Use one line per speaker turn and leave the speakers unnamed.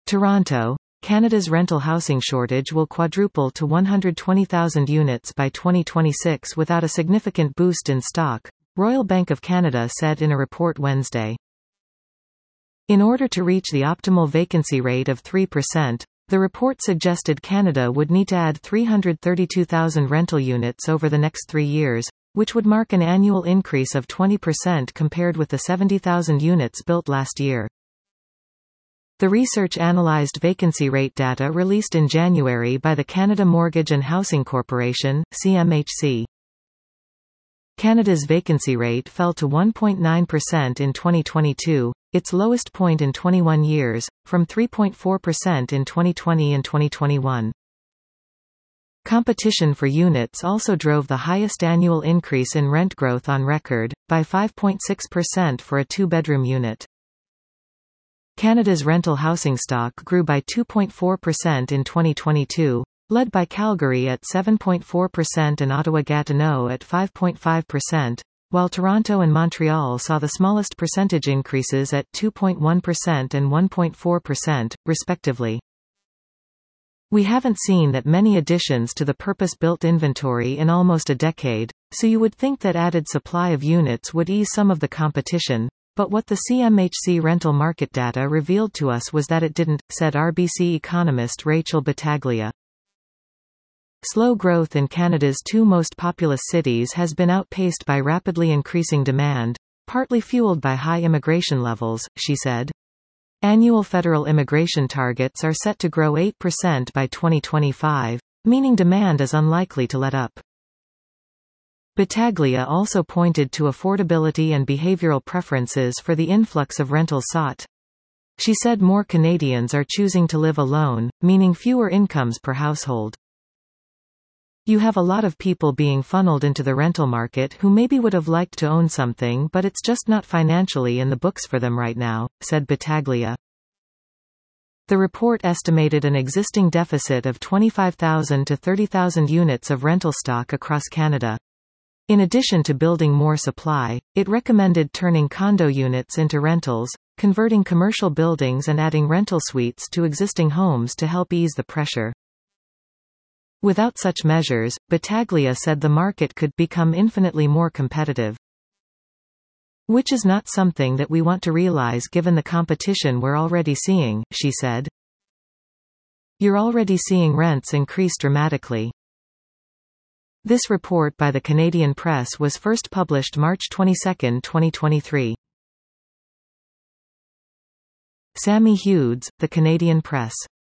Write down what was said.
Toronto, Canada's rental housing shortage will quadruple to 120,000 units by 2026 without a significant boost in stock, Royal Bank of Canada said in a report Wednesday. In order to reach the optimal vacancy rate of 3%, the report suggested Canada would need to add 332,000 rental units over the next 3 years, which would mark an annual increase of 20% compared with the 70,000 units built last year. The research analyzed vacancy rate data released in January by the Canada Mortgage and Housing Corporation, CMHC. Canada's vacancy rate fell to 1.9% in 2022, its lowest point in 21 years, from 3.4% in 2020 and 2021. Competition for units also drove the highest annual increase in rent growth on record, by 5.6% for a two-bedroom unit. Canada's rental housing stock grew by 2.4% in 2022, led by Calgary at 7.4% and Ottawa-Gatineau at 5.5%, while Toronto and Montreal saw the smallest percentage increases at 2.1% and 1.4%, respectively. We haven't seen that many additions to the purpose-built inventory in almost a decade, so you would think that added supply of units would ease some of the competition, but what the CMHC rental market data revealed to us was that it didn't, said RBC economist Rachel Battaglia. Slow growth in Canada's two most populous cities has been outpaced by rapidly increasing demand, partly fueled by high immigration levels, she said. Annual federal immigration targets are set to grow 8% by 2025, meaning demand is unlikely to let up. Battaglia also pointed to affordability and behavioral preferences for the influx of rentals sought. She said more Canadians are choosing to live alone, meaning fewer incomes per household. You have a lot of people being funneled into the rental market who maybe would have liked to own something but it's just not financially in the books for them right now, said Battaglia. The report estimated an existing deficit of 25,000 to 30,000 units of rental stock across Canada. In addition to building more supply, it recommended turning condo units into rentals, converting commercial buildings and adding rental suites to existing homes to help ease the pressure. Without such measures, Battaglia said the market could become infinitely more competitive. Which is not something that we want to realize given the competition we're already seeing, she said. You're already seeing rents increase dramatically. This report by the Canadian Press was first published March 22, 2023. Sammy Hughes, The Canadian Press.